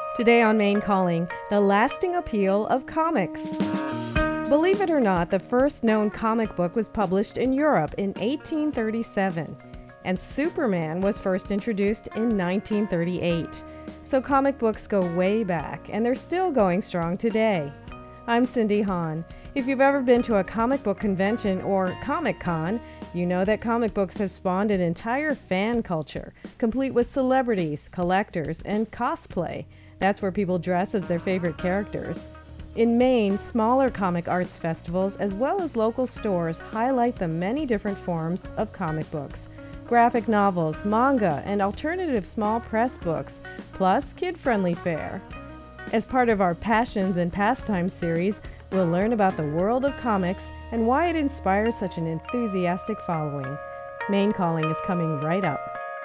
Today on Main Calling, the lasting appeal of comics. Believe it or not, the first known comic book was published in Europe in 1837, and Superman was first introduced in 1938. So comic books go way back, and they're still going strong today. I'm Cindy Hahn. If you've ever been to a comic book convention or Comic-Con, you know that comic books have spawned an entire fan culture, complete with celebrities, collectors, and cosplay. That's where people dress as their favorite characters. In Maine, smaller comic arts festivals as well as local stores highlight the many different forms of comic books. Graphic novels, manga, and alternative small press books, plus kid-friendly fare. As part of our Passions and Pastimes series, we'll learn about the world of comics and why it inspires such an enthusiastic following. Main Calling is coming right up.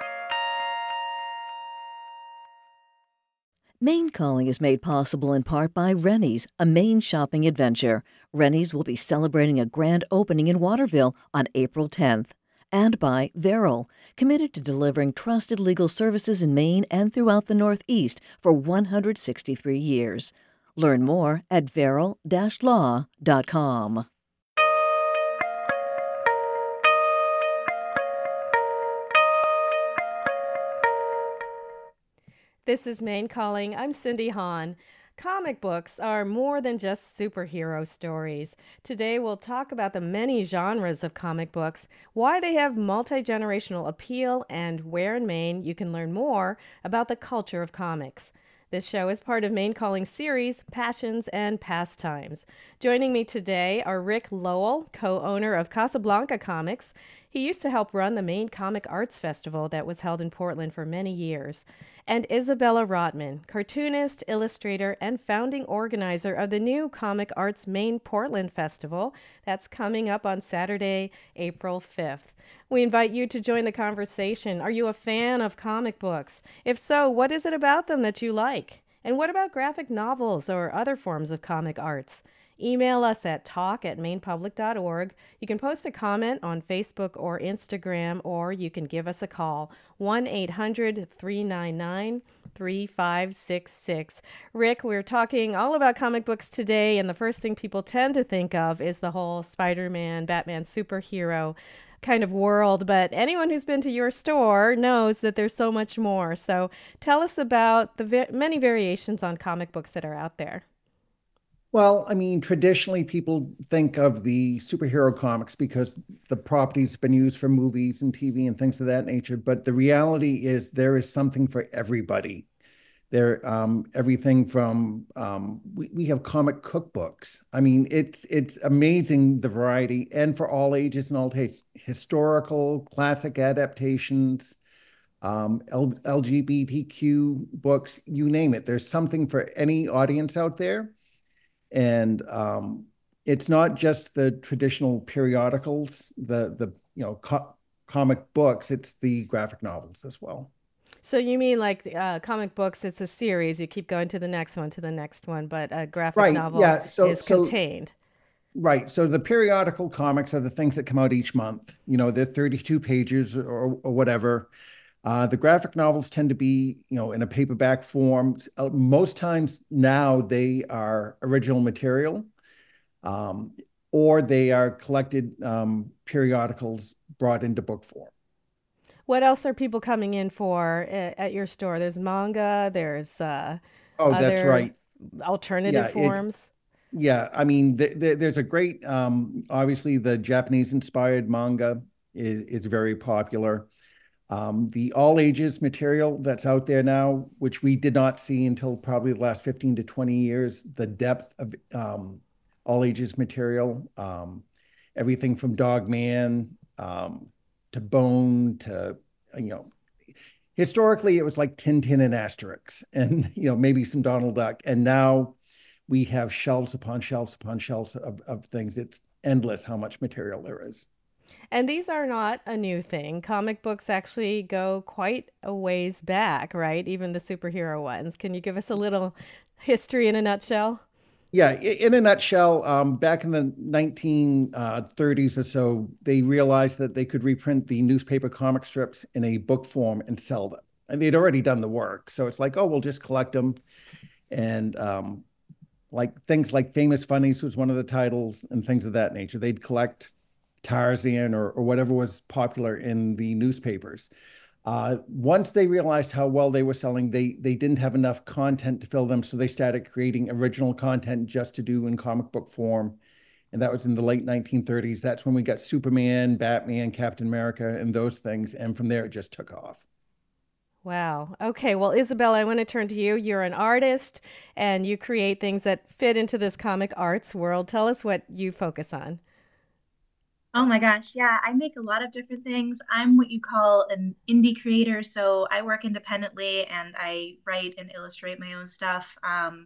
Maine Calling is made possible in part by Rennie's, a Maine shopping adventure. Rennie's will be celebrating a grand opening in Waterville on April 10th. And by Verrill, committed to delivering trusted legal services in Maine and throughout the Northeast for 163 years. Learn more at verrill-law.com. This is Main Calling. I'm Cindy Hahn. Comic books are more than just superhero stories. Today we'll talk about the many genres of comic books, why they have multi-generational appeal, and where in Maine you can learn more about the culture of comics. This show is part of Main Calling's series, Passions and Pastimes. Joining me today are Rick Lowell, co-owner of Casablanca Comics. He used to help run the Maine Comic Arts Festival that was held in Portland for many years. And Isabella Rotman, cartoonist, illustrator, and founding organizer of the new Comic Arts Maine Portland Festival that's coming up on Saturday, April 5th. We invite you to join the conversation. Are you a fan of comic books? If so, what is it about them that you like? And what about graphic novels or other forms of comic arts? Email us at talk@mainpublic.org. You can post a comment on Facebook or Instagram, or you can give us a call, 1-800-399-3566. Rick, we're talking all about comic books today, and the first thing people tend to think of is the whole Spider-Man, Batman superhero kind of world, but anyone who's been to your store knows that there's so much more. So tell us about the many variations on comic books that are out there. Well, I mean, traditionally people think of the superhero comics because the property's been used for movies and TV and things of that nature. But the reality is there is something for everybody. There, everything from we have comic cookbooks. I mean, it's amazing the variety, and for all ages and all tastes. Historical, classic adaptations, LGBTQ books, you name it. There's something for any audience out there. And it's not just the traditional periodicals, comic books. It's the graphic novels as well. So you mean like comic books? It's a series. You keep going to the next one, but a graphic novel is contained. Right. So the periodical comics are the things that come out each month. You know, they're 32 pages or whatever. The graphic novels tend to be, in a paperback form. Most times now they are original material, or they are collected periodicals brought into book form. What else are people coming in for at your store? There's manga. There's that's right. Alternative forms. Yeah, I mean, there's a great. Obviously, the Japanese-inspired manga is very popular. The all ages material that's out there now, which we did not see until probably the last 15 to 20 years, the depth of all ages material, everything from Dog Man to Bone to, historically it was like Tintin and Asterix and, maybe some Donald Duck. And now we have shelves upon shelves upon shelves of things. It's endless how much material there is. And these are not a new thing. Comic books actually go quite a ways back, right? Even the superhero ones. Can you give us a little history in a nutshell? Yeah, in a nutshell, back in the 1930s or so, they realized that they could reprint the newspaper comic strips in a book form and sell them. and they'd already done the work. So it's like, oh, we'll just collect them. And like things like Famous Funnies was one of the titles and things of that nature. They'd collect Tarzan or whatever was popular in the newspapers. Once they realized how well they were selling, they didn't have enough content to fill them, so they started creating original content just to do in comic book form. And that was in the late 1930s. That's when we got Superman, Batman, Captain America, and those things. And from there, it just took off. Wow. Okay. Well, Isabel, I want to turn to you. You're an artist and you create things that fit into this comic arts world. Tell us what you focus on. Oh my gosh, yeah, I make a lot of different things. I'm what you call an indie creator, so I work independently and I write and illustrate my own stuff.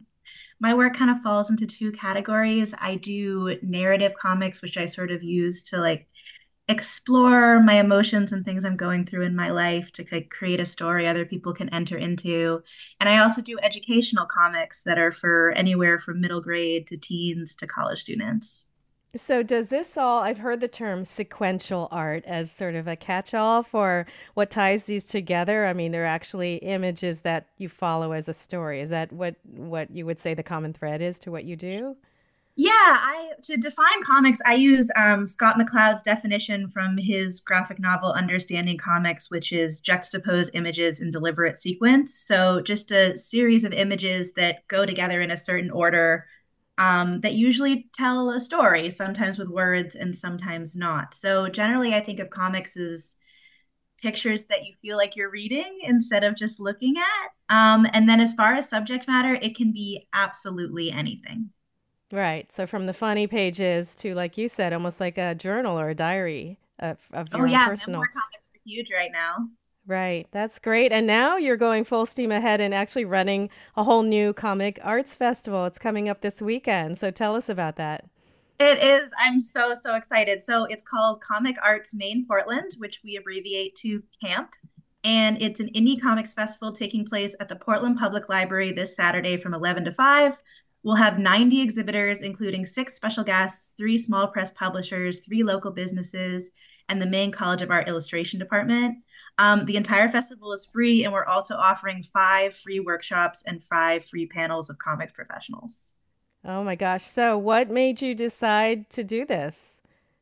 My work kind of falls into two categories. I do narrative comics, which I sort of use to like explore my emotions and things I'm going through in my life to like, create a story other people can enter into. And I also do educational comics that are for anywhere from middle grade to teens to college students. So, does this all, I've heard the term sequential art as sort of a catch all for what ties these together. I mean, they're actually images that you follow as a story. Is that what you would say the common thread is to what you do? Yeah, I to define comics, I use Scott McCloud's definition from his graphic novel Understanding Comics, which is juxtaposed images in deliberate sequence. So just a series of images that go together in a certain order that usually tell a story, sometimes with words and sometimes not. So generally, I think of comics as pictures that you feel like you're reading instead of just looking at. And then as far as subject matter, it can be absolutely anything. Right. So, from the funny pages to, like you said, almost like a journal or a diary of Oh your own yeah, memoir personal. comics are huge right now. Right. That's great. And now you're going full steam ahead and actually running a whole new comic arts festival. It's coming up this weekend. So tell us about that. It is. I'm so, so excited. So it's called Comic Arts Maine Portland, which we abbreviate to CAMP. And it's an indie comics festival taking place at the Portland Public Library this Saturday from 11 to 5. We'll have 90 exhibitors, including six special guests, three small press publishers, three local businesses, and the Maine College of Art Illustration Department. The entire festival is free, and we're also offering five free workshops and five free panels of comics professionals. Oh my gosh. So, what made you decide to do this?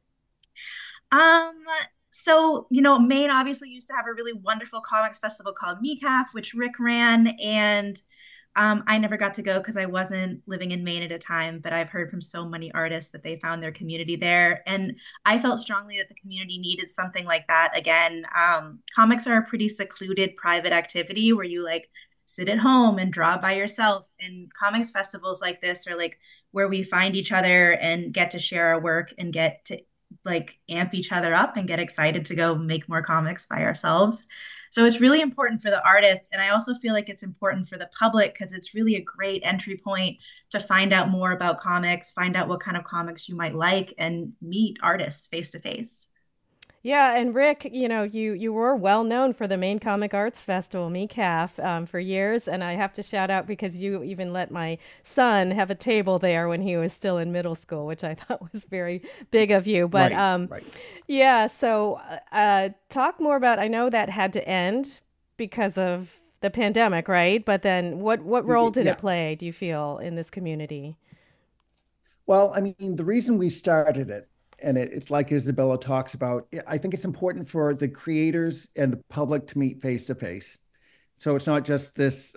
Um, Maine obviously used to have a really wonderful comics festival called MECAF, which Rick ran, and I never got to go because I wasn't living in Maine at a time, but I've heard from so many artists that they found their community there. And I felt strongly that the community needed something like that again. Comics are a pretty secluded, private activity where you like sit at home and draw by yourself. And comics festivals like this are like where we find each other and get to share our work and get to like amp each other up and get excited to go make more comics by ourselves. So it's really important for the artists. And I also feel like it's important for the public because it's really a great entry point to find out more about comics, find out what kind of comics you might like, and meet artists face to face. Yeah, and Rick, you were well known for the Maine Comic Arts Festival, MECAF, for years, and I have to shout out because you even let my son have a table there when he was still in middle school, which I thought was very big of you. But Right, right. yeah, so talk more about. I know that had to end because of the pandemic, right? But then, what role did it Yeah. play? Do you feel in this community? Well, I mean, the reason we started it, and it's like Isabella talks about, I think it's important for the creators and the public to meet face to face. So it's not just this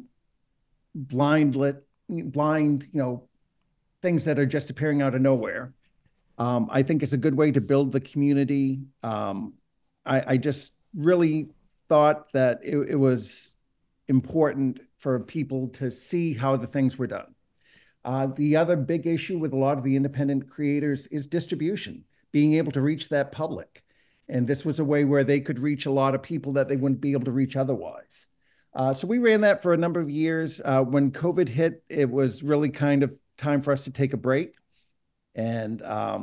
blind lit, blind, things that are just appearing out of nowhere. I think it's a good way to build the community. I just really thought that it was important for people to see how the things were done. The other big issue with a lot of the independent creators is distribution, being able to reach that public. And this was a way where they could reach a lot of people that they wouldn't be able to reach otherwise. So we ran that for a number of years. When COVID hit, it was really kind of time for us to take a break. And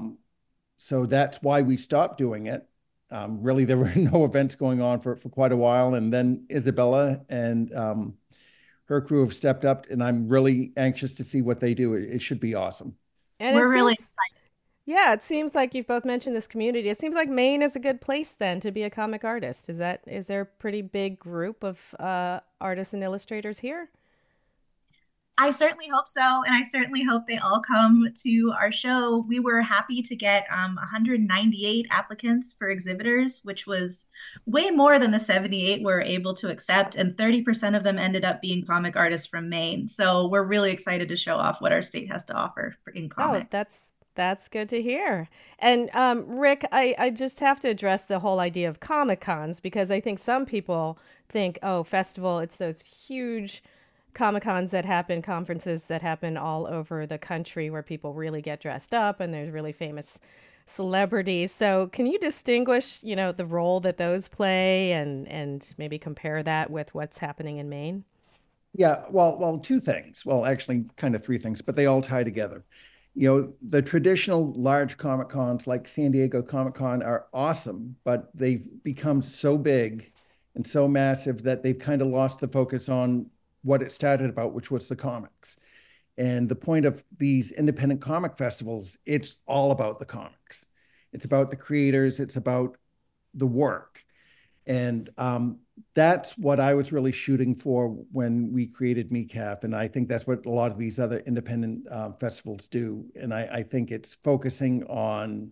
so that's why we stopped doing it. Really, there were no events going on for quite a while. And then Isabella and her crew have stepped up, and I'm really anxious to see what they do. It should be awesome. And it We're really seems excited. Yeah, it seems like you've both mentioned this community. It seems like Maine is a good place then to be a comic artist. Is there a pretty big group of artists and illustrators here? I certainly hope so, and I certainly hope they all come to our show. We were happy to get 198 applicants for exhibitors, which was way more than the 78 we were able to accept, and 30% of them ended up being comic artists from Maine. So we're really excited to show off what our state has to offer in Oh, comics. that's good to hear. And Rick, I just have to address the whole idea of Comic Cons because I think some people think, oh, festival, it's those huge Comic Cons that happen, conferences that happen all over the country where people really get dressed up and there's really famous celebrities. So can you distinguish, the role that those play and maybe compare that with what's happening in Maine? Yeah, well, two things. Well, actually, kind of three things, but they all tie together. The traditional large Comic Cons like San Diego Comic Con are awesome, but they've become so big and so massive that they've kind of lost the focus on what it started about, which was the comics. And the point of these independent comic festivals, it's all about the comics. It's about the creators, it's about the work. And that's what I was really shooting for when we created MECAF. And I think that's what a lot of these other independent festivals do. And I think it's focusing on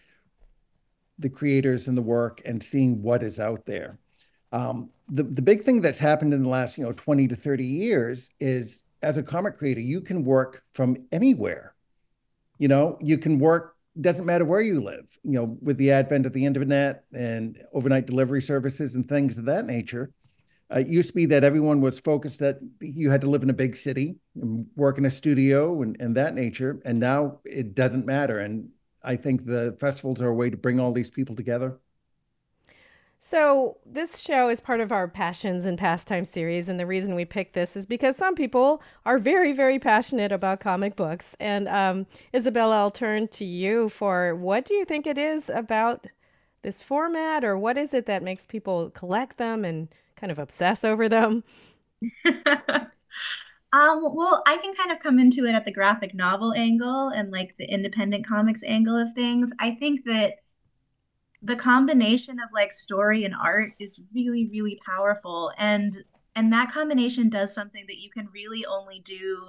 the creators and the work and seeing what is out there. The big thing that's happened in the last 20 to 30 years is as a comic creator, you can work from anywhere. You can work, doesn't matter where you live, with the advent of the internet and overnight delivery services and things of that nature. It used to be that everyone was focused that you had to live in a big city and work in a studio and that nature. And now it doesn't matter. And I think the festivals are a way to bring all these people together. So, this show is part of our Passions and Pastime series. And the reason we picked this is because some people are very, very passionate about comic books. And Isabella, I'll turn to you for what do you think it is about this format, or what is it that makes people collect them and kind of obsess over them? Well, I can kind of come into it at the graphic novel angle and like the independent comics angle of things. I think that the combination of like story and art is really, really powerful. And that combination does something that you can really only do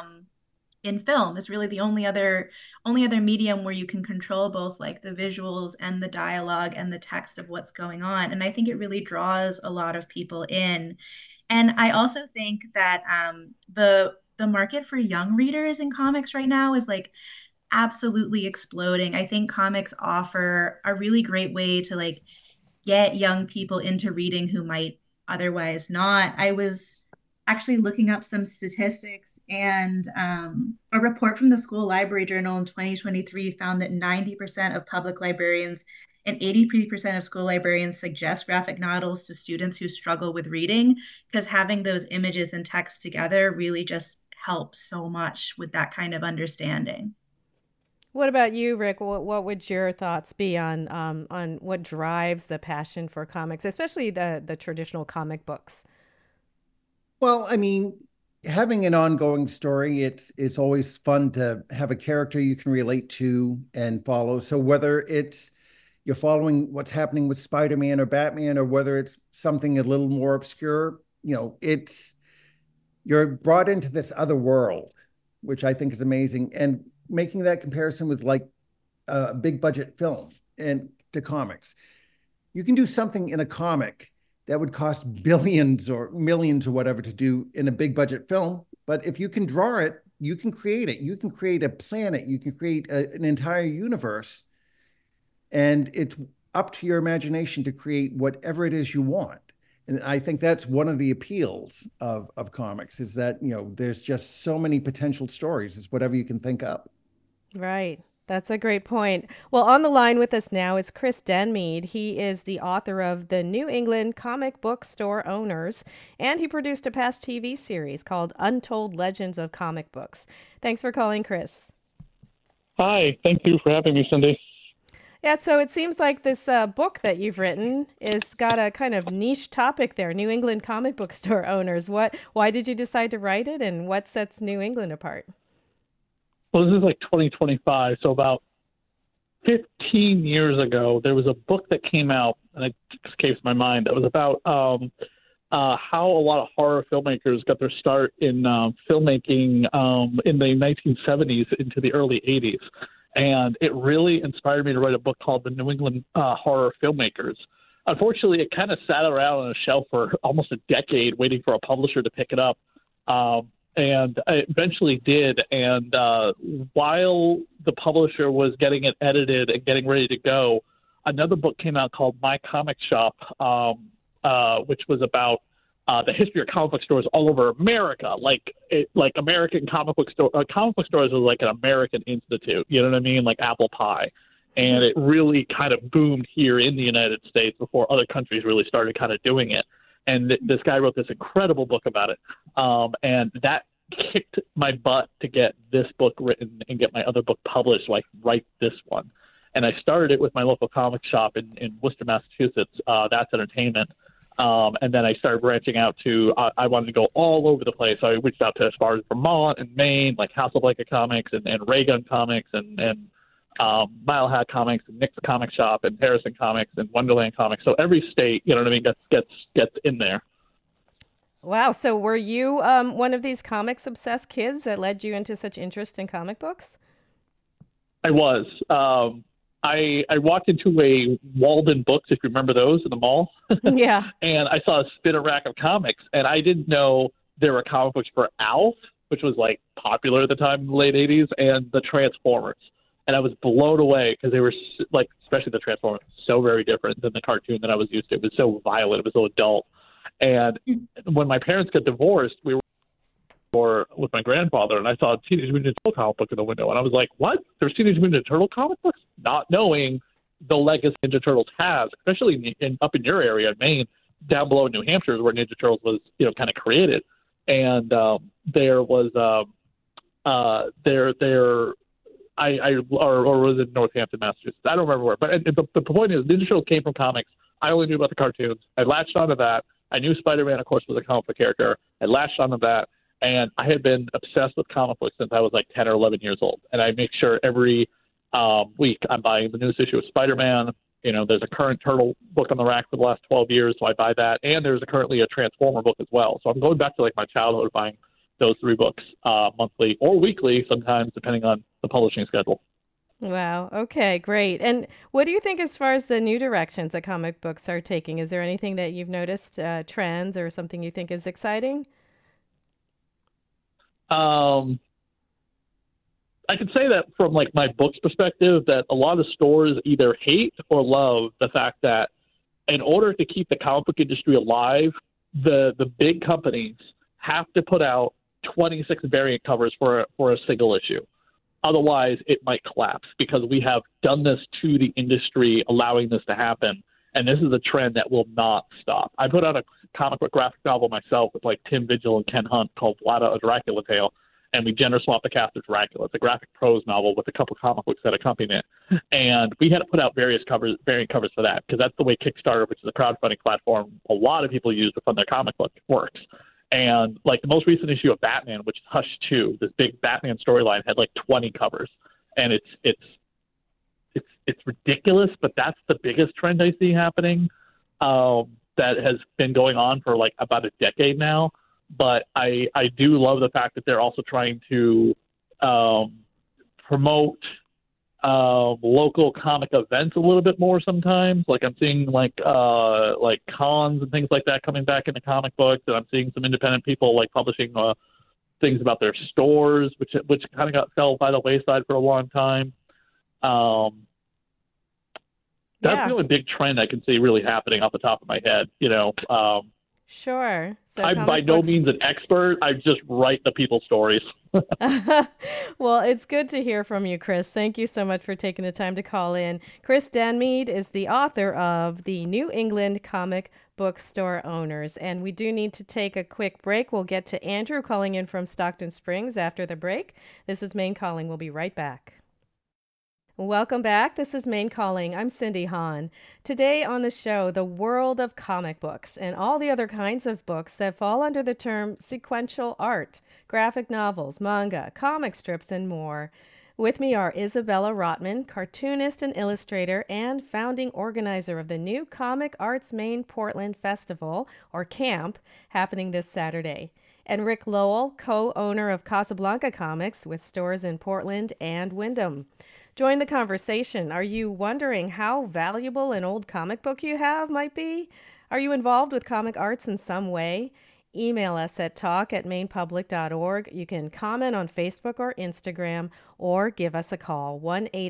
in film. Is really the only other medium where you can control both like the visuals and the dialogue and the text of what's going on. And I think it really draws a lot of people in. And I also think that the market for young readers in comics right now is like absolutely exploding. I think comics offer a really great way to like get young people into reading who might otherwise not. I was actually looking up some statistics, and a report from the School Library Journal in 2023 found that 90% of public librarians and 83% of school librarians suggest graphic novels to students who struggle with reading because having those images and text together really just helps so much with that kind of understanding. What about you, Rick? What would your thoughts be on what drives the passion for comics, especially the traditional comic books? Well, I mean, having an ongoing story, it's always fun to have a character you can relate to and follow. So whether it's you're following what's happening with Spider-Man or Batman, or whether it's something a little more obscure, it's you're brought into this other world, which I think is amazing. And making that comparison with like a big budget film and to comics, you can do something in a comic that would cost billions or millions or whatever to do in a big budget film. But if you can draw it, you can create it. You can create a planet. You can create an entire universe. And it's up to your imagination to create whatever it is you want. And I think that's one of the appeals of comics is that, there's just so many potential stories. It's whatever you can think up. Right. That's a great point. Well, on the line with us now is Chris Denmead. He is the author of The New England Comic Book Store Owners, and he produced a past TV series called Untold Legends of Comic Books. Thanks for calling, Chris. Hi, thank you for having me, Cindy. Yeah, so it seems like this book that you've written is got a kind of niche topic there, New England Comic Book Store Owners. Why did you decide to write it, and what sets New England apart? Well, this is like 2025, so about 15 years ago, there was a book that came out, and it escapes my mind, that was about how a lot of horror filmmakers got their start in filmmaking in the 1970s into the early 80s. And it really inspired me to write a book called The New England Horror Filmmakers. Unfortunately, it kind of sat around on a shelf for almost a decade waiting for a publisher to pick it up. And I eventually did. And while the publisher was getting it edited and getting ready to go, another book came out called My Comic Shop, which was about the history of comic book stores all over America. Like American comic book stores are like an American institute. You know what I mean? Like apple pie. And it really kind of boomed here in the United States before other countries really started kind of doing it. And this guy wrote this incredible book about it. And that kicked my butt to get this book written and get my other book published so I could write this one. And I started it with my local comic shop in Worcester, Massachusetts. That's Entertainment. And then I started branching out to, I wanted to go all over the place. So I reached out to as far as Vermont and Maine, like House of Blanket Comics and Ray Gun Comics and Mile Hat Comics and Nick's Comic Shop and Harrison Comics and Wonderland Comics. So every state, you know what I mean, gets in there. Wow. So were you one of these comics obsessed kids that led you into such interest in comic books? I was. I walked into a Walden Books, if you remember those, in the mall. Yeah. And I saw a spinner rack of comics, and I didn't know there were comic books for Alf, which was like popular at the time in the late 80s, and the Transformers. And I was blown away because they were like, especially the Transformers, so very different than the cartoon that I was used to. It was so violent. It was so adult. And when my parents got divorced, we were with my grandfather, and I saw a Teenage Mutant Ninja Turtle comic book in the window. And I was like, what? There's Teenage Mutant Ninja Turtle comic books? Not knowing the legacy Ninja Turtles has, especially up in your area in Maine, down below in New Hampshire is where Ninja Turtles was, kind of created. And there was or was it Northampton, Massachusetts? I don't remember where. But the point is, Ninja Turtles came from comics. I only knew about the cartoons. I latched onto that. I knew Spider-Man, of course, was a comic book character. I latched onto that. And I had been obsessed with comic books since I was like 10 or 11 years old. And I make sure every week I'm buying the newest issue of Spider-Man. There's a current Turtle book on the rack for the last 12 years, so I buy that. And there's currently a Transformer book as well. So I'm going back to like my childhood buying those 3 books monthly or weekly sometimes, depending on the publishing schedule. Wow. Okay, great. And what do you think as far as the new directions that comic books are taking? Is there anything that you've noticed, trends or something you think is exciting? I could say that from like my book's perspective, that a lot of stores either hate or love the fact that in order to keep the comic book industry alive, the big companies have to put out 26 variant covers for a single issue. Otherwise, it might collapse because we have done this to the industry, allowing this to happen. And this is a trend that will not stop. I put out a comic book graphic novel myself with like Tim Vigil and Ken Hunt called Vlada, a Dracula Tale. And we gender swapped the cast of Dracula. It's a graphic prose novel with a couple comic books that accompany it. And we had to put out variant covers for that because that's the way Kickstarter, which is a crowdfunding platform a lot of people use to fund their comic book, works. And like the most recent issue of Batman, which is Hush 2, this big Batman storyline had like 20 covers. And it's ridiculous, but that's the biggest trend I see happening that has been going on for like about a decade now. But I do love the fact that they're also trying to promote local comic events a little bit more sometimes. Like I'm seeing like cons and things like that coming back into comic books, and I'm seeing some independent people like publishing things about their fstores, which kind of fell by the wayside for a long time. That's the only big trend I can see really happening off the top of my head. Sure. So I'm by no means an expert. I just write the people's stories. Well, it's good to hear from you, Chris. Thank you so much for taking the time to call in. Chris Denmead is the author of The New England Comic Book Store Owners. And we do need to take a quick break. We'll get to Andrew calling in from Stockton Springs after the break. This is Maine Calling. We'll be right back. Welcome back. This is Maine Calling. I'm Cindy Hahn. Today on the show, the world of comic books and all the other kinds of books that fall under the term sequential art, graphic novels, manga, comic strips, and more. With me are Isabella Rotman, cartoonist and illustrator and founding organizer of the new Comic Arts Maine Portland Festival, or CAMP, happening this Saturday. And Rick Lowell, co-owner of Casablanca Comics with stores in Portland and Windham. Join the conversation. Are you wondering how valuable an old comic book you have might be? Are you involved with comic arts in some way? Email us at talk@mainepublic.org. You can comment on Facebook or Instagram or give us a call,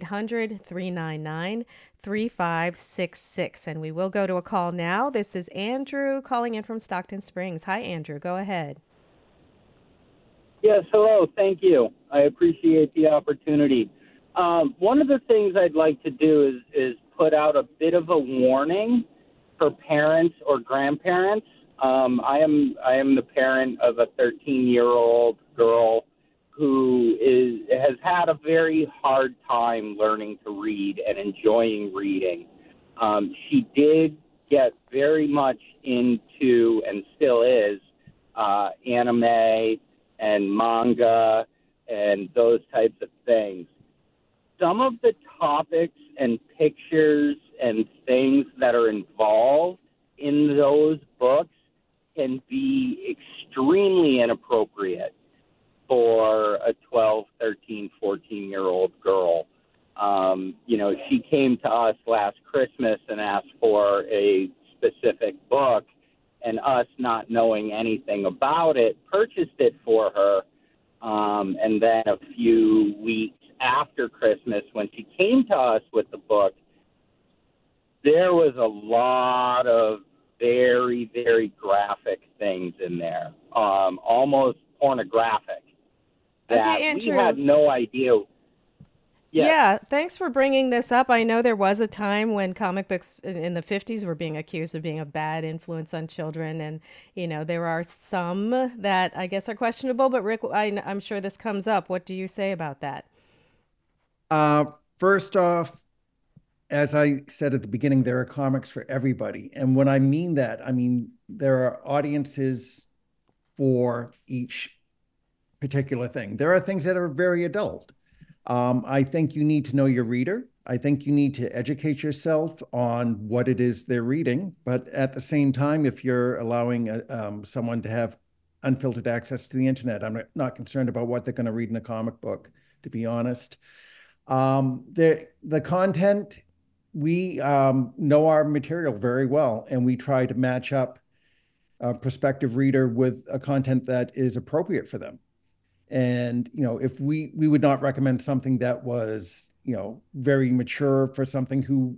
1-800-399-3566. And we will go to a call now. This is Andrew calling in from Stockton Springs. Hi, Andrew. Go ahead. Yes, hello. Thank you. I appreciate the opportunity. One of the things I'd like to do is put out a bit of a warning for parents or grandparents. I am the parent of a 13-year-old girl who has had a very hard time learning to read and enjoying reading. She did get very much into, and still is, anime and manga and those types of things. Some of the topics and pictures and things that are involved in those books can be extremely inappropriate for a 12, 13, 14-year-old girl. She came to us last Christmas and asked for a specific book, and us not knowing anything about it, purchased it for her. And then a few weeks after Christmas, when she came to us with the book, there was a lot of very, very graphic things in there, almost pornographic. Okay, Andrew. We had no idea. Yes. Yeah, thanks for bringing this up. I know there was a time when comic books in the 50s were being accused of being a bad influence on children. And, there are some that I guess are questionable. But Rick, I'm sure this comes up. What do you say about that? First off, as I said at the beginning, there are comics for everybody. And when I mean that, I mean there are audiences for each particular thing. There are things that are very adult. I think you need to know your reader. I think you need to educate yourself on what it is they're reading. But at the same time, if you're allowing someone to have unfiltered access to the internet, I'm not concerned about what they're going to read in a comic book, to be honest. The content, we know our material very well, and we try to match up a prospective reader with a content that is appropriate for them. And, if we would not recommend something that was, very mature for someone who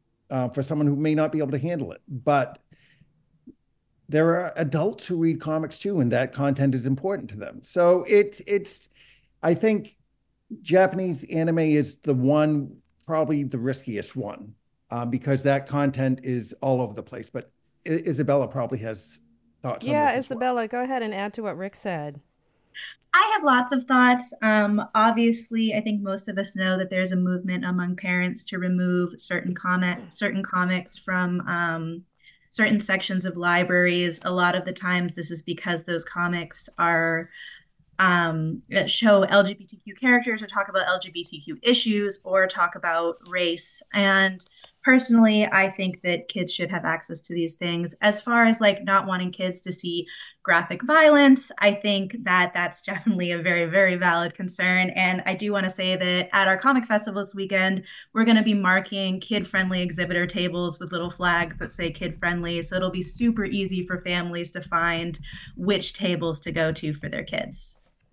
may not be able to handle it. But there are adults who read comics too, and that content is important to them. So I think Japanese anime is probably the riskiest one, because that content is all over the place. But Isabella probably has thoughts on this as Isabella, well. Go ahead and add to what Rick said. I have lots of thoughts. Obviously, I think most of us know that there's a movement among parents to remove certain comics from certain sections of libraries. A lot of the times, this is because those comics are show LGBTQ characters or talk about LGBTQ issues or talk about race. And personally, I think that kids should have access to these things. As far as not wanting kids to see graphic violence, I think that that's definitely a very, very valid concern. And I do want to say that at our comic festival this weekend, we're going to be marking kid-friendly exhibitor tables with little flags that say kid-friendly. So it'll be super easy for families to find which tables to go to for their kids.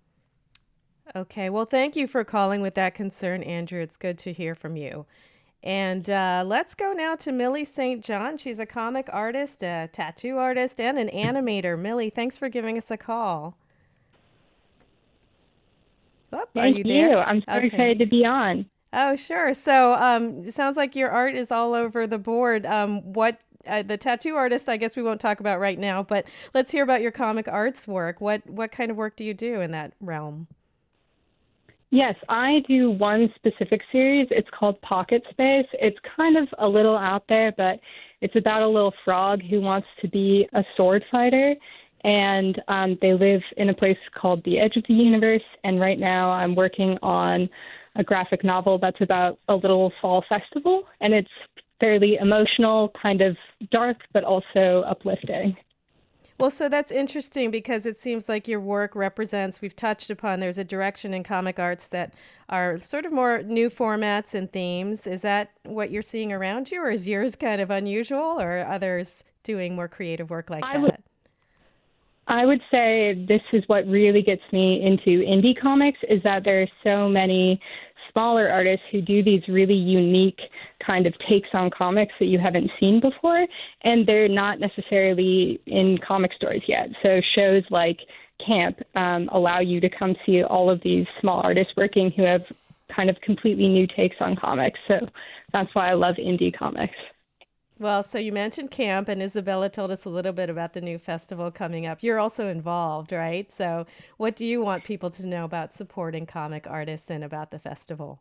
Okay, well, thank you for calling with that concern, Andrew. It's good to hear from you. And let's go now to Millie St. John. She's a comic artist, a tattoo artist, and an animator. Millie, thanks for giving us a call. Thank you. I'm so excited to be on. Oh, sure. So it sounds like your art is all over the board. The tattoo artist, I guess we won't talk about right now, but let's hear about your comic arts work. What kind of work do you do in that realm? Yes, I do one specific series. It's called Pocket Space. It's kind of a little out there, but it's about a little frog who wants to be a sword fighter. And they live in a place called the Edge of the Universe. And right now I'm working on a graphic novel that's about a little fall festival, and it's fairly emotional, kind of dark, but also uplifting. Well, so that's interesting because it seems like your work represents, we've touched upon, there's a direction in comic arts that are sort of more new formats and themes. Is that what you're seeing around you, or is yours kind of unusual, or are others doing more creative work like that? I would say this is what really gets me into indie comics, is that there are so many smaller artists who do these really unique kind of takes on comics that you haven't seen before, and they're not necessarily in comic stores yet. So shows like Camp allow you to come see all of these small artists working who have kind of completely new takes on comics. So that's why I love indie comics. Well, so you mentioned Camp, and Isabella told us a little bit about the new festival coming up. You're also involved, right? So what do you want people to know about supporting comic artists and about the festival?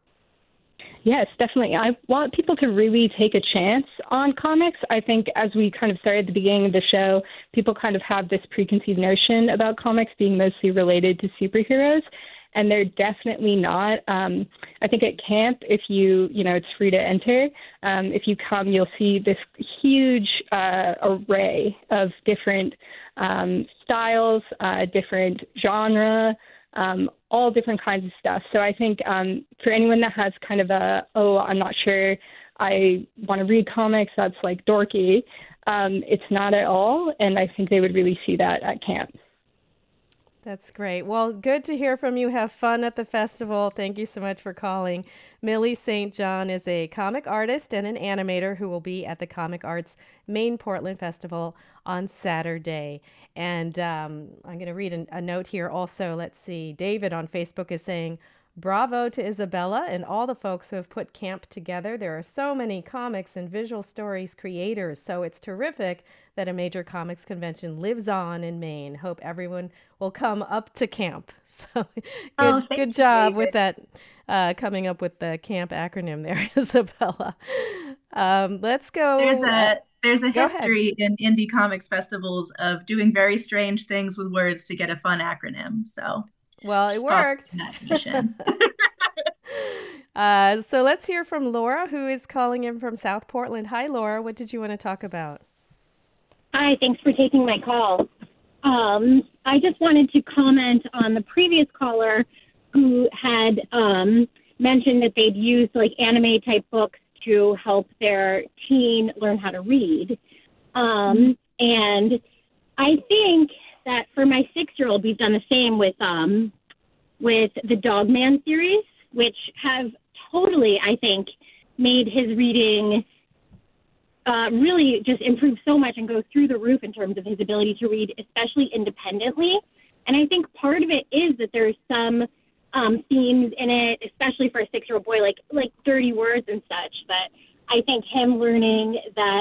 Yes, definitely. I want people to really take a chance on comics. I think as we kind of started at the beginning of the show, people kind of have this preconceived notion about comics being mostly related to superheroes, and they're definitely not. I think at Camp, if it's free to enter. If you come, you'll see this huge array of different styles, different genre, all different kinds of stuff. So I think for anyone that has kind of I'm not sure I want to read comics, that's like dorky, it's not at all. And I think they would really see that at Camp. That's great. Well, good to hear from you. Have fun at the festival. Thank you so much for calling. Millie St. John is a comic artist and an animator who will be at the Comic Arts Maine Portland Festival on Saturday. And I'm going to read a note here also. Let's see. David on Facebook is saying, bravo to Isabella and all the folks who have put Camp together. There are so many comics and visual stories creators, so it's terrific that a major comics convention lives on in Maine. Hope everyone will come up to Camp. So good job with that, coming up with the Camp acronym there, Isabella. Let's go. There's a history in indie comics festivals of doing very strange things with words to get a fun acronym. So. Well, it worked. So let's hear from Laura, who is calling in from South Portland. Hi, Laura. What did you want to talk about? Hi, thanks for taking my call. I just wanted to comment on the previous caller who had mentioned that they'd used like anime type books to help their teen learn how to read. And I think that for my 6-year-old, we've done the same with the Dog Man series, which have totally, I think, made his reading really just improve so much and go through the roof in terms of his ability to read, especially independently. And I think part of it is that there's some themes in it, especially for a 6-year-old boy, like dirty words and such. But I think him learning that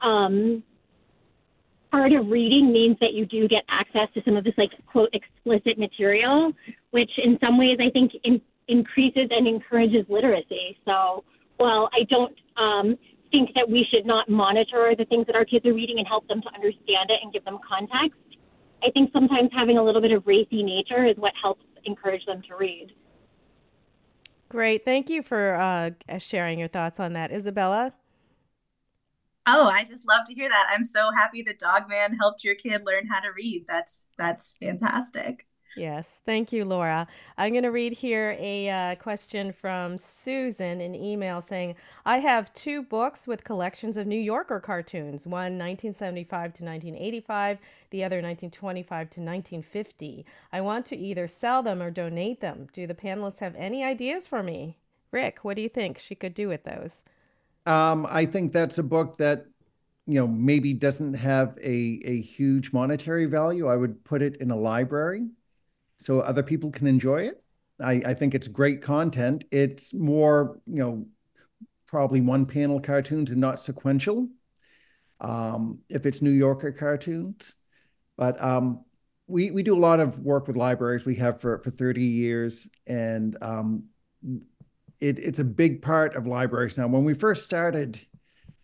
part of reading means that you do get access to some of this, like, quote, explicit material, which in some ways I think increases and encourages literacy. So while I don't think that we should not monitor the things that our kids are reading and help them to understand it and give them context, I think sometimes having a little bit of racy nature is what helps encourage them to read. Great. Thank you for sharing your thoughts on that. Isabella? Oh, I just love to hear that. I'm so happy that Dog Man helped your kid learn how to read. That's fantastic. Yes. Thank you, Laura. I'm going to read here a question from Susan, an email saying, I have 2 books with collections of New Yorker cartoons, one 1975 to 1985, the other 1925 to 1950. I want to either sell them or donate them. Do the panelists have any ideas for me? Rick, what do you think she could do with those? I think that's a book that, maybe doesn't have a huge monetary value. I would put it in a library so other people can enjoy it. I think it's great content. It's more, probably one panel cartoons and not sequential, if it's New Yorker cartoons. But we do a lot of work with libraries. We have for 30 years, and it's a big part of libraries now. When we first started,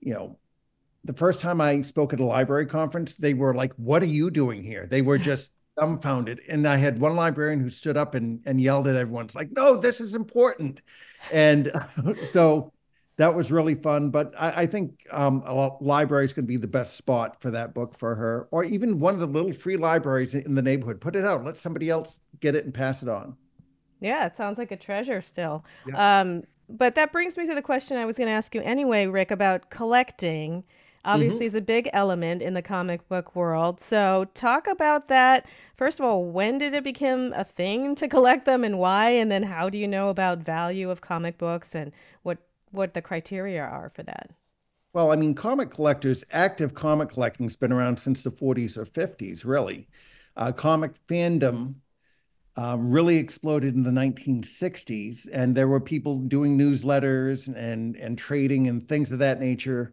the first time I spoke at a library conference, they were like, what are you doing here? They were just dumbfounded. And I had one librarian who stood up and yelled at everyone. It's like, no, this is important. And so that was really fun. But I think a library is going to be the best spot for that book for her, or even one of the little free libraries in the neighborhood. Put it out, let somebody else get it and pass it on. Yeah, it sounds like a treasure still. Yeah. But that brings me to the question I was going to ask you anyway, Rick, about collecting. Obviously, is a big element in the comic book world. So, talk about that. First of all, when did it become a thing to collect them, and why? And then, how do you know about value of comic books and what the criteria are for that? Well, I mean, comic collectors, active comic collecting has been around since the 40s or 50s, really. Comic fandom really exploded in the 1960s, and there were people doing newsletters and trading and things of that nature.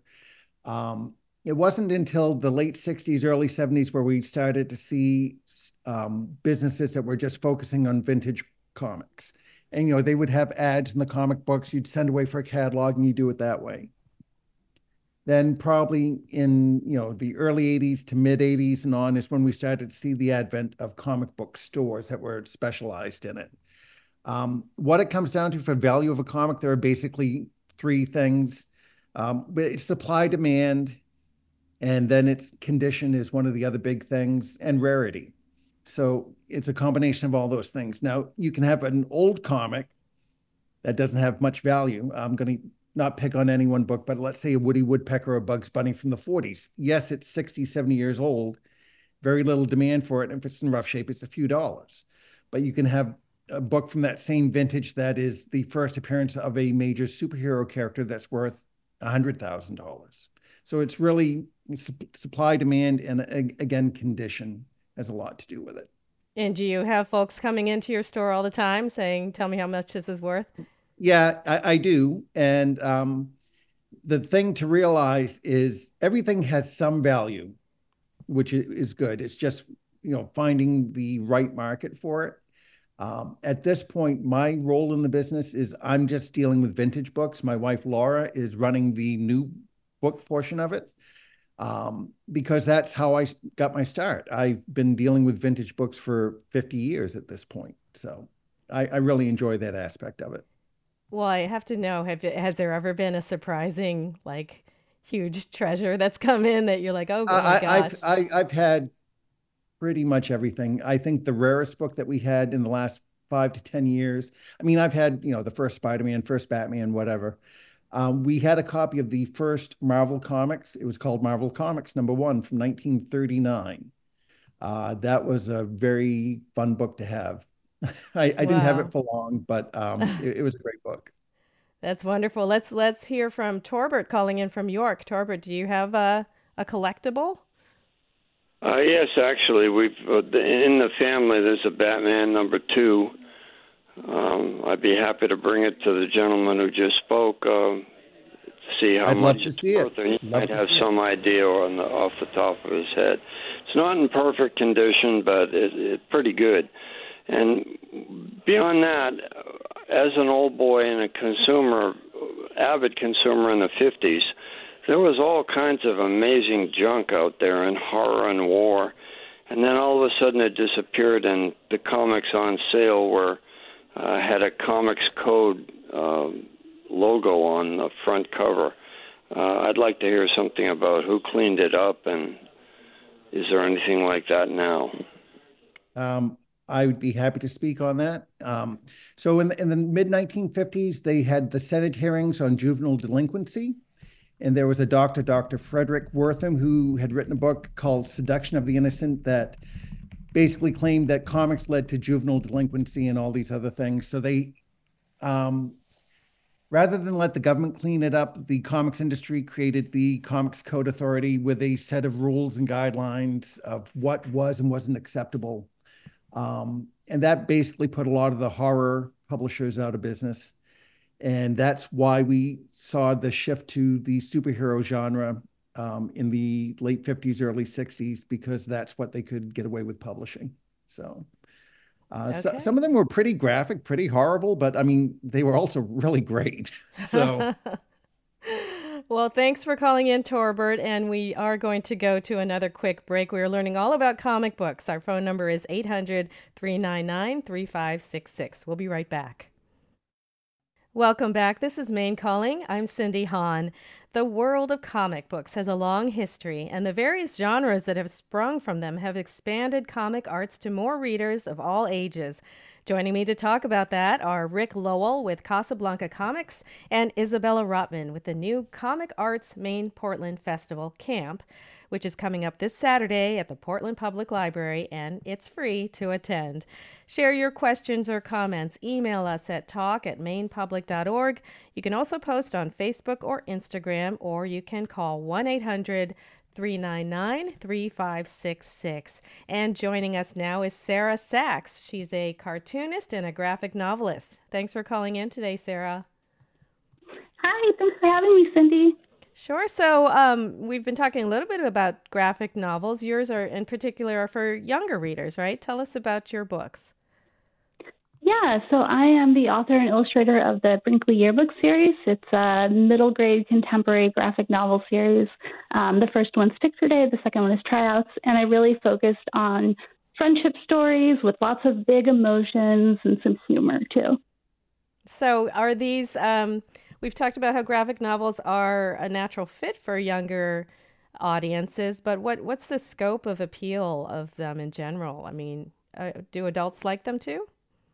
It wasn't until the late 60s, early 70s where we started to see businesses that were just focusing on vintage comics. And, they would have ads in the comic books. You'd send away for a catalog and you do it that way. Then probably in, the early 80s to mid 80s and on is when we started to see the advent of comic book stores that were specialized in it. What it comes down to for value of a comic, there are basically three things. But it's supply, demand, and then its condition is one of the other big things, and rarity. So it's a combination of all those things. Now, you can have an old comic that doesn't have much value. I'm going to not pick on any one book, but let's say a Woody Woodpecker or Bugs Bunny from the 40s. Yes, it's 60, 70 years old, very little demand for it. And if it's in rough shape, it's a few dollars. But you can have a book from that same vintage that is the first appearance of a major superhero character that's worth $100,000. So it's really supply, demand, and again, condition has a lot to do with it. And do you have folks coming into your store all the time saying, tell me how much this is worth? Yeah, I do. And the thing to realize is everything has some value, which is good. It's just, finding the right market for it. At this point, my role in the business is I'm just dealing with vintage books. My wife, Laura, is running the new book portion of it because that's how I got my start. I've been dealing with vintage books for 50 years at this point. So I really enjoy that aspect of it. Well, I have to know, has there ever been a surprising, huge treasure that's come in that you're like, oh my gosh? I've had pretty much everything. I think the rarest book that we had in the last 5 to 10 years, I mean, I've had, the first Spider-Man, first Batman, whatever. We had a copy of the first Marvel Comics. It was called Marvel Comics #1 from 1939. That was a very fun book to have. I didn't have it for long, but it was a great book. That's wonderful. Let's hear from Torbert calling in from York. Torbert, do you have a collectible? Yes, actually, we've in the family. There's a Batman #2. I'd be happy to bring it to the gentleman who just spoke. See how much it's worth. He might have some idea off the top of his head. It's not in perfect condition, but it's pretty good. And beyond that, as an old boy and a avid consumer in the 50s, there was all kinds of amazing junk out there in horror and war. And then all of a sudden it disappeared, and the comics on sale had a Comics Code logo on the front cover. I'd like to hear something about who cleaned it up, and is there anything like that now? I would be happy to speak on that. So in the mid-1950s, they had the Senate hearings on juvenile delinquency. And there was a doctor, Dr. Frederick Wortham, who had written a book called Seduction of the Innocent that basically claimed that comics led to juvenile delinquency and all these other things. So they, rather than let the government clean it up, the comics industry created the Comics Code Authority with a set of rules and guidelines of what was and wasn't acceptable. And that basically put a lot of the horror publishers out of business. And that's why we saw the shift to the superhero genre in the late 50s, early 60s, because that's what they could get away with publishing. So, some of them were pretty graphic, pretty horrible, but I mean, they were also really great. So, Well, thanks for calling in, Torbert, and we are going to go to another quick break. We are learning all about comic books. Our phone number is 800-399-3566. We'll be right back. Welcome back. This is Maine Calling. I'm Cindy Hahn. The world of comic books has a long history, and the various genres that have sprung from them have expanded comic arts to more readers of all ages. Joining me to talk about that are Rick Lowell with Casablanca Comics and Isabella Rotman with the new Comic Arts Maine Portland Festival Camp, which is coming up this Saturday at the Portland Public Library, and it's free to attend. Share your questions or comments. Email us at talk@mainepublic.org. You can also post on Facebook or Instagram, or you can call 1-800-399-3566. And joining us now is Sarah Sachs. She's a cartoonist and a graphic novelist. Thanks for calling in today, Sarah. Hi, thanks for having me, Cindy. Sure. So we've been talking a little bit about graphic novels. Yours are in particular are for younger readers, right? Tell us about your books. Yeah, so I am the author and illustrator of the Brinkley Yearbook series. It's a middle grade contemporary graphic novel series. The first one's Picture Day, the second one is Tryouts, and I really focused on friendship stories with lots of big emotions and some humor too. So are these, we've talked about how graphic novels are a natural fit for younger audiences, but what's the scope of appeal of them in general? I mean, do adults like them too?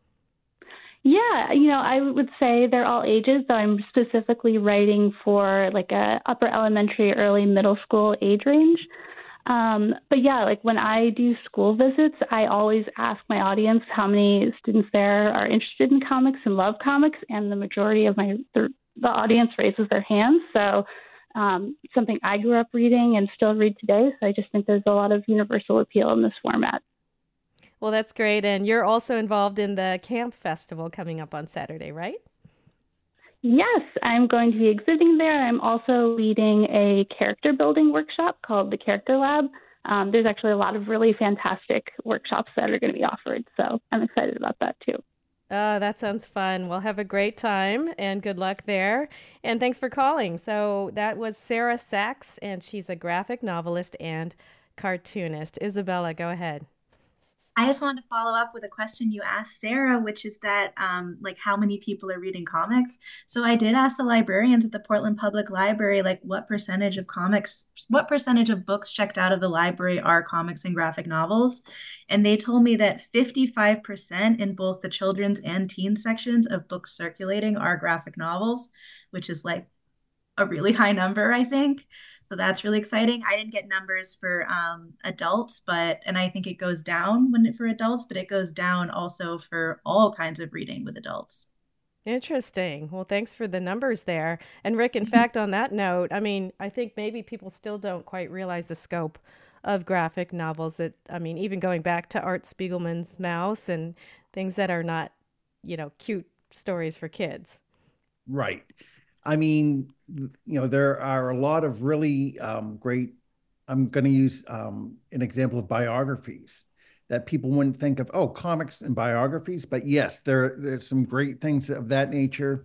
Yeah, I would say they're all ages, though I'm specifically writing for like a upper elementary, early middle school age range. But yeah, like when I do school visits, I always ask my audience how many students there are interested in comics and love comics, and the majority of the audience raises their hands. So something I grew up reading and still read today. So I just think there's a lot of universal appeal in this format. Well, that's great. And you're also involved in the Camp Festival coming up on Saturday, right? Yes, I'm going to be exhibiting there. I'm also leading a character building workshop called the Character Lab. There's actually a lot of really fantastic workshops that are going to be offered. So I'm excited about that too. Oh, that sounds fun. Well, have a great time and good luck there. And thanks for calling. So that was Sarah Sachs, and she's a graphic novelist and cartoonist. Isabella, go ahead. I just wanted to follow up with a question you asked Sarah, which is that like how many people are reading comics. So I did ask the librarians at the Portland Public Library, like what percentage of books checked out of the library are comics and graphic novels. And they told me that 55% in both the children's and teen sections of books circulating are graphic novels, which is like a really high number, I think. So that's really exciting. I didn't get numbers for adults, and I think it goes down for adults, but it goes down also for all kinds of reading with adults. Interesting. Well, thanks for the numbers there. And Rick, in fact, on that note, I mean, I think maybe people still don't quite realize the scope of graphic novels. Even going back to Art Spiegelman's Mouse and things that are not, cute stories for kids. Right. I mean, there are a lot of really great, I'm going to use an example of biographies that people wouldn't think of, comics and biographies. But yes, there's some great things of that nature.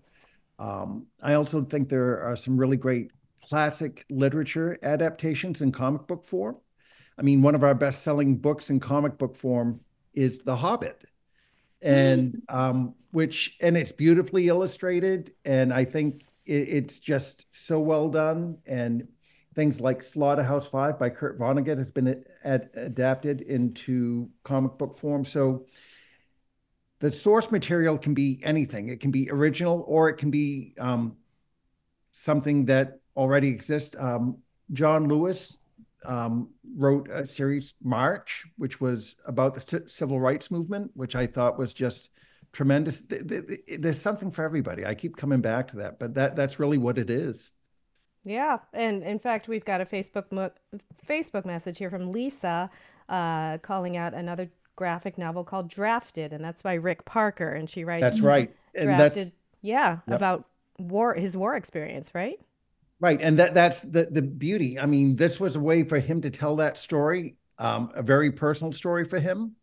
I also think there are some really great classic literature adaptations in comic book form. I mean, one of our best-selling books in comic book form is The Hobbit. And it's beautifully illustrated. And I think it's just so well done, and things like Slaughterhouse-Five by Kurt Vonnegut has been adapted into comic book form. So the source material can be anything. It can be original, or it can be something that already exists. John Lewis wrote a series, March, which was about the civil rights movement, which I thought was just tremendous. There's something for everybody. I keep coming back to that, but that's really what it is. Yeah, and in fact, we've got a Facebook message here from Lisa calling out another graphic novel called Drafted, and that's by Rick Parker, and she writes. That's right, and Drafted, about his war experience, right? Right, and that's the beauty. I mean, this was a way for him to tell that story, a very personal story for him.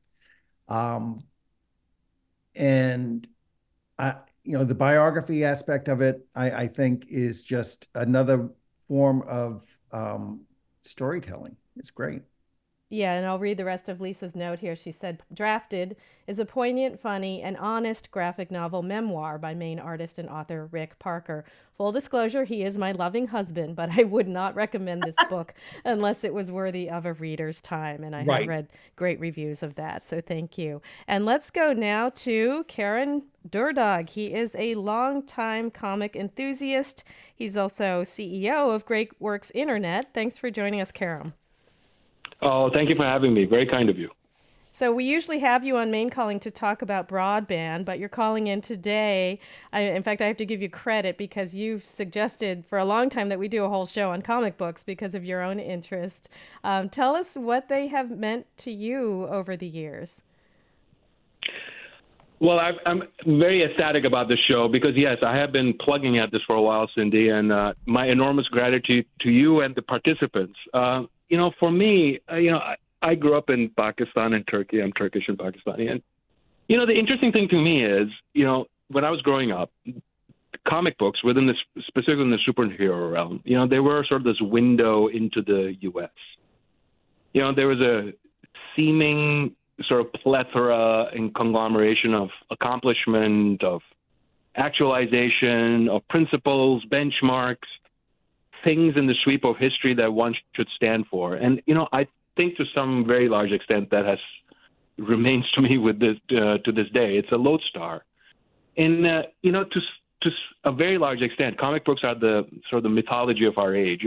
And the biography aspect of it, I think, is just another form of storytelling. It's great. Yeah, and I'll read the rest of Lisa's note here. She said, Drafted is a poignant, funny, and honest graphic novel memoir by Maine artist and author Rick Parker. Full disclosure, he is my loving husband, but I would not recommend this book unless it was worthy of a reader's time. And I have read great reviews of that, so thank you. And let's go now to Karen Durdog. He is a longtime comic enthusiast. He's also CEO of Great Works Internet. Thanks for joining us, Karen. Oh, thank you for having me. Very kind of you. So we usually have you on Maine Calling to talk about broadband, but you're calling in today. In fact, I have to give you credit because you've suggested for a long time that we do a whole show on comic books because of your own interest. Tell us what they have meant to you over the years. Well, I'm very ecstatic about this show because, yes, I have been plugging at this for a while, Cindy, and my enormous gratitude to you and the participants. For me, I grew up in Pakistan and Turkey. I'm Turkish and Pakistani. And, the interesting thing to me is, when I was growing up, comic books within this, specifically in the superhero realm, they were sort of this window into the U.S. There was a seeming sort of plethora and conglomeration of accomplishment, of actualization, of principles, benchmarks, things in the sweep of history that one should stand for. And, I think to some very large extent that remains to me with this, to this day. It's a lodestar. And, to a very large extent, comic books are the sort of the mythology of our age.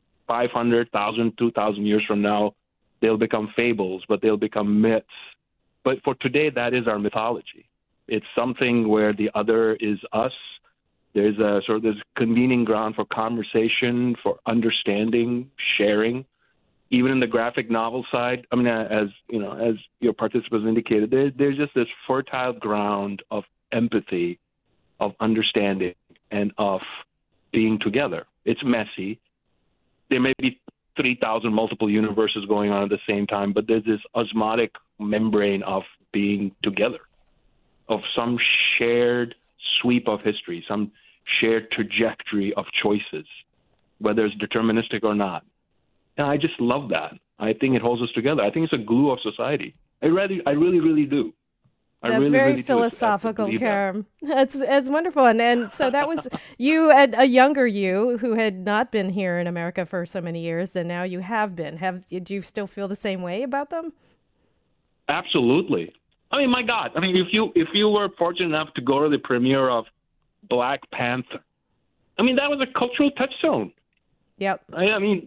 500,000, 2,000 years from now, they'll become fables, but they'll become myths. But for today, that is our mythology. It's something where the other is us. There's a sort of this convening ground for conversation, for understanding, sharing. Even in the graphic novel side, I mean, as your participants indicated, there's just this fertile ground of empathy, of understanding, and of being together. It's messy. There may be 3,000 multiple universes going on at the same time, but there's this osmotic membrane of being together, of some shared sweep of history, some shared trajectory of choices, whether it's deterministic or not. And I just love that. I think it holds us together. I think it's a glue of society. I really, really do. That's very philosophical, Karam. It's wonderful. And so that was you, a younger you, who had not been here in America for so many years, and now you have been. Do you still feel the same way about them? Absolutely. I mean, my God. I mean, if you were fortunate enough to go to the premiere of Black Panther, I mean, that was a cultural touchstone. Yep. I mean,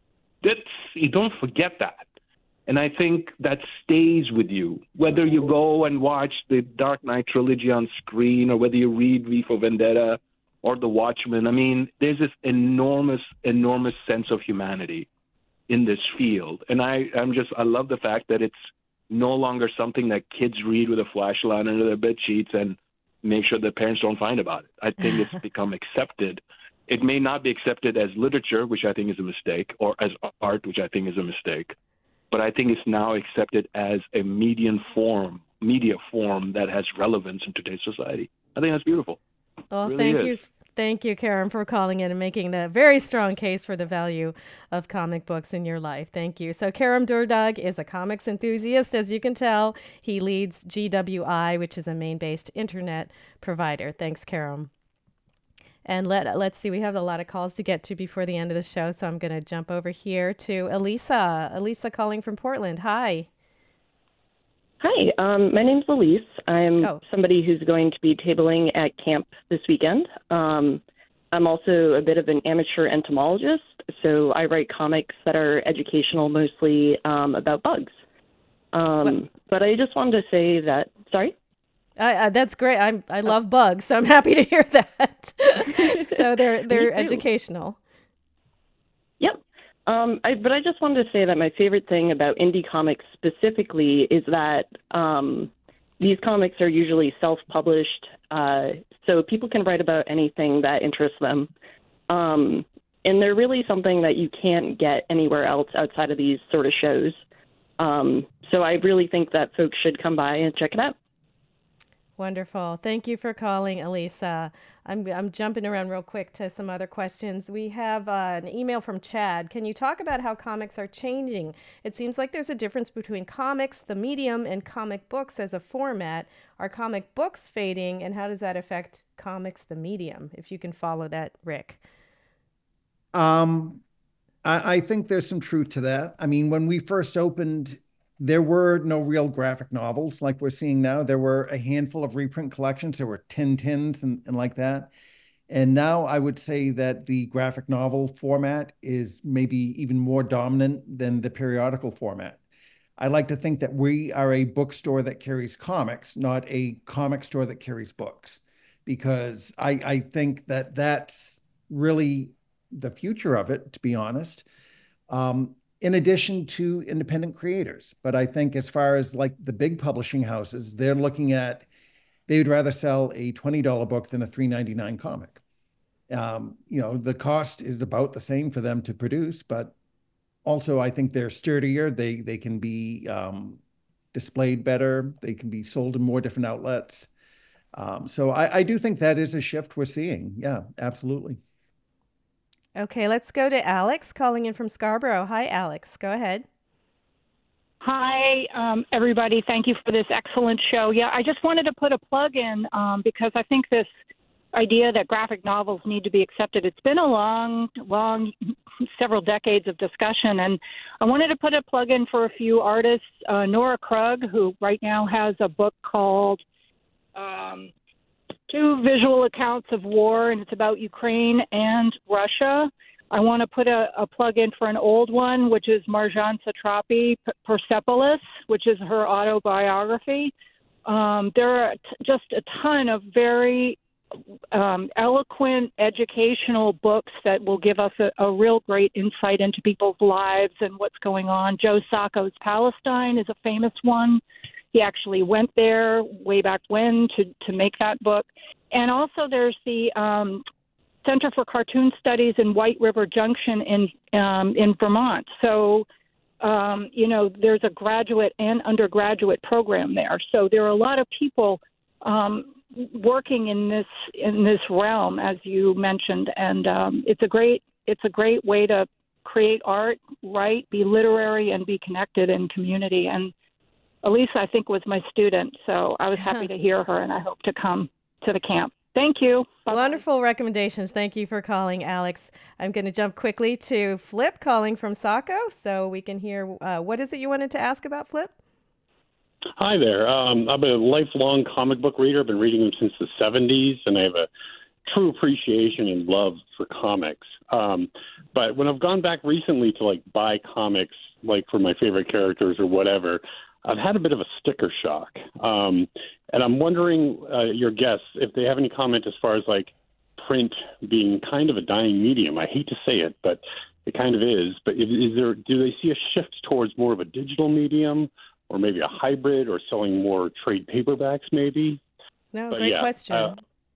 you don't forget that. And I think that stays with you, whether you go and watch the Dark Knight trilogy on screen or whether you read V for Vendetta or The Watchmen. I mean, there's this enormous, enormous sense of humanity in this field. And I love the fact that it's no longer something that kids read with a flashlight under their bed sheets and make sure their parents don't find about it. I think it's become accepted. It may not be accepted as literature, which I think is a mistake, or as art, which I think is a mistake. But I think it's now accepted as a media form that has relevance in today's society. I think that's beautiful. Well, really thank you, Karam, for calling in and making the very strong case for the value of comic books in your life. Thank you. So Karam Durdog is a comics enthusiast, as you can tell. He leads GWI, which is a Maine-based internet provider. Thanks, Karam. And let's see, we have a lot of calls to get to before the end of the show, so I'm going to jump over here to Elisa. Elisa calling from Portland. Hi. Hi, my name's Elise. I'm somebody who's going to be tabling at camp this weekend. I'm also a bit of an amateur entomologist, so I write comics that are educational, mostly about bugs. But I just wanted to say that, sorry? That's great. I love bugs, so I'm happy to hear that. So they're educational. Yep. But I just wanted to say that my favorite thing about indie comics specifically is that these comics are usually self-published, so people can write about anything that interests them. And they're really something that you can't get anywhere else outside of these sort of shows. So I really think that folks should come by and check it out. Wonderful. Thank you for calling, Elisa. I'm jumping around real quick to some other questions. We have an email from Chad. Can you talk about how comics are changing? It seems like there's a difference between comics, the medium, and comic books as a format. Are comic books fading, and how does that affect comics, the medium? If you can follow that, Rick. I think there's some truth to that. I mean, when we first opened, there were no real graphic novels like we're seeing now. There were a handful of reprint collections. There were Tintins and like that. And now I would say that the graphic novel format is maybe even more dominant than the periodical format. I like to think that we are a bookstore that carries comics, not a comic store that carries books, because I think that that's really the future of it, to be honest. In addition to independent creators. But I think as far as like the big publishing houses, they would rather sell a $20 book than a $3.99 comic. The cost is about the same for them to produce, but also I think they're sturdier. They can be displayed better. They can be sold in more different outlets. So I do think that is a shift we're seeing. Yeah, absolutely. Okay, let's go to Alex calling in from Scarborough. Hi, Alex. Go ahead. Hi, everybody. Thank you for this excellent show. Yeah, I just wanted to put a plug in because I think this idea that graphic novels need to be accepted, it's been a long, several decades of discussion. And I wanted to put a plug in for a few artists. Nora Krug, who right now has a book called Two Visual Accounts of War, and it's about Ukraine and Russia. I want to put a plug in for an old one, which is Marjane Satrapi, Persepolis, which is her autobiography. There are just a ton of very eloquent educational books that will give us a real great insight into people's lives and what's going on. Joe Sacco's Palestine is a famous one. He actually went there way back when to make that book. And also there's the Center for Cartoon Studies in White River Junction in Vermont. So, there's a graduate and undergraduate program there. So there are a lot of people working in this realm, as you mentioned, and it's a great way to create art, write, be literary, and be connected in community. And Elisa, I think, was my student, so I was happy to hear her, and I hope to come to the camp. Thank you. Bye-bye. Wonderful recommendations. Thank you for calling, Alex. I'm going to jump quickly to Flip calling from Saco so we can hear what is it you wanted to ask about, Flip? Hi there. I'm a lifelong comic book reader. I've been reading them since the 70s, and I have a true appreciation and love for comics. But when I've gone back recently to buy comics, for my favorite characters or whatever, I've had a bit of a sticker shock. And I'm wondering, your guests, if they have any comment as far as print being kind of a dying medium. I hate to say it, but it kind of is. But do they see a shift towards more of a digital medium, or maybe a hybrid, or selling more trade paperbacks maybe? No, great question.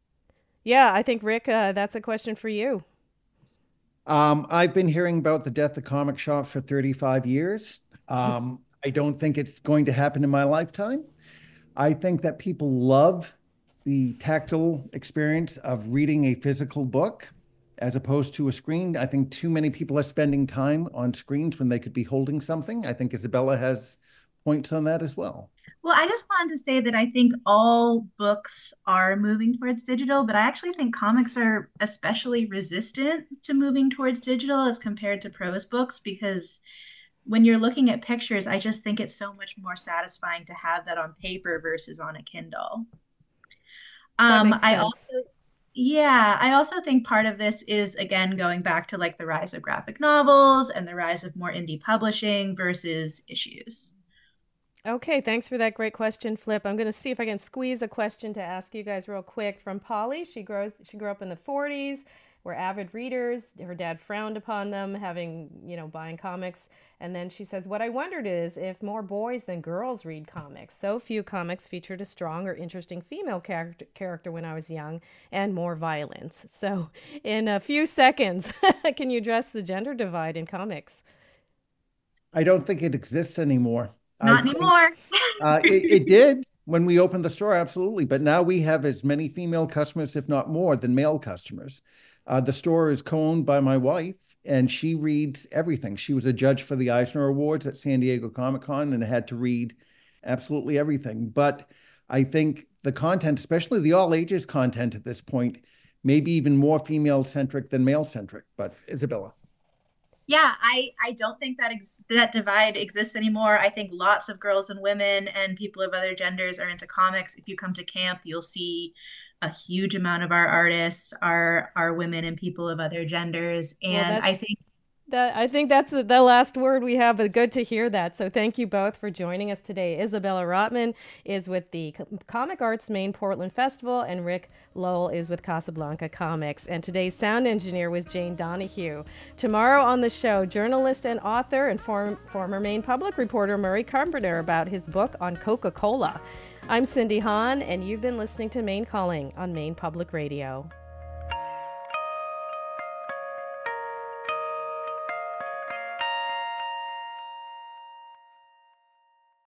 I think, Rick, that's a question for you. I've been hearing about the death of comic shops for 35 years. I don't think it's going to happen in my lifetime. I think that people love the tactile experience of reading a physical book as opposed to a screen. I think too many people are spending time on screens when they could be holding something. I think Isabella has points on that as well. Well, I just wanted to say that I think all books are moving towards digital, but I actually think comics are especially resistant to moving towards digital as compared to prose books, because when you're looking at pictures, I just think it's so much more satisfying to have that on paper versus on a Kindle. That makes sense. I also think part of this is, again, going back to the rise of graphic novels and the rise of more indie publishing versus issues. Okay, thanks for that great question, Flip. I'm going to see if I can squeeze a question to ask you guys real quick from Polly. She grew up in the 40s. Were avid readers. Her dad frowned upon them buying comics. And then she says, what I wondered is if more boys than girls read comics. So few comics featured a strong or interesting female character when I was young, and more violence. So in a few seconds, can you address the gender divide in comics? I don't think it exists anymore. Not anymore. It did. When we opened the store, absolutely. But now we have as many female customers, if not more, than male customers. The store is co-owned by my wife, and she reads everything. She was a judge for the Eisner Awards at San Diego Comic-Con and had to read absolutely everything. But I think the content, especially the all ages content at this point, may be even more female-centric than male-centric. But Isabella. Yeah, I don't think that divide exists anymore. I think lots of girls and women and people of other genders are into comics. If you come to camp, you'll see a huge amount of our artists are women and people of other genders. And I think that's the last word we have, but good to hear that. So thank you both for joining us today. Isabella Rotman is with the Comic Arts Maine Portland Festival, and Rick Lowell is with Casablanca Comics. And today's sound engineer was Jane Donahue. Tomorrow on the show, journalist and author and former Maine Public reporter Murray Carpenter about his book on Coca-Cola. I'm Cindy Hahn, and you've been listening to Maine Calling on Maine Public Radio.